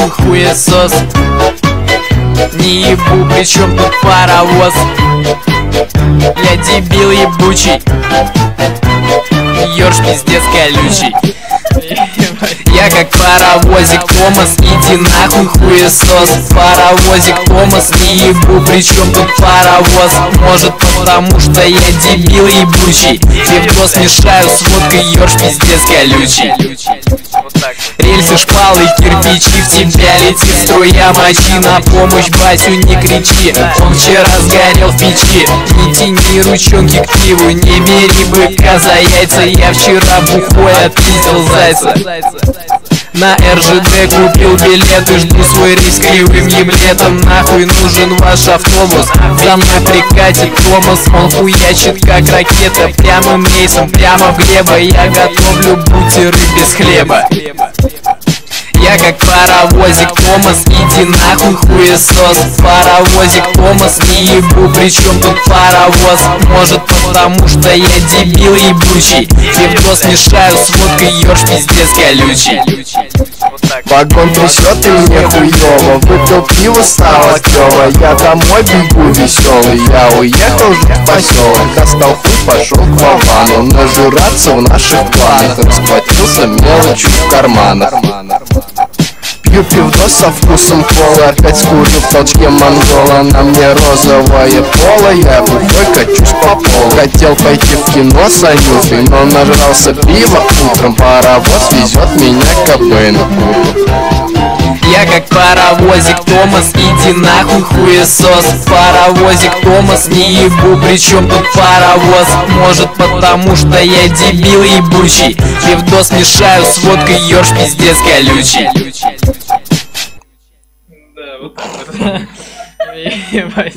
нахуй хуесос. Не ебу, причем тут паровоз. Я дебил ебучий, ёрш пиздец колючий. Я как паровозик Томас, иди нахуй хуесос. Паровозик Томас, не ебу, причем тут паровоз. Может потому что я дебил ебучий, пивдос мешаю с водкой, ёрш пиздец колючий. Рельсы, шпалы, кирпичи, в тебя летит струя мочи. На помощь батю не кричи, он вчера сгорел в печи. Не тяни ручонки к пиву, не бери быка за яйца. Я вчера бухой отпиздил зайца. На РЖД купил билеты, жду свой рейс кривым еблетом. Нахуй нужен ваш автобус, за мной прикатит Томас. Он хуячит как ракета, прямым рейсом, прямо в глебо. Я готовлю бутеры без хлеба. Я как паровозик Томас, иди нахуй хуесос. Паровозик Томас, не ебу, причем тут паровоз. Может потому что я дебил ебучий, пивдос мешаю с водкой, ёрш пиздец колючий. Вагон трясет и мне хуёво, выпил пиво, стало клёво. Я домой бегу веселый, я уехал жить в поселок. Достал хуй, пошел к Вовану, нажираться в наших планах. Расплатился мелочью в карманах. Пью пивдос со вкусом кола, опять скурю в толчке монгола. На мне розовое поло, я бухой качусь по полу. Хотел пойти в кино с Анютой, но нажрался пива утром. Паровоз везет меня к Кобейну. Я как паровозик Томас, иди нахуй хуесос. Паровозик Томас, не ебу, причем тут паровоз. Может потому что я дебил ебучий, пивдос мешаю с водкой, ёрш пиздец колючий. Да, вот так вот. Ебать.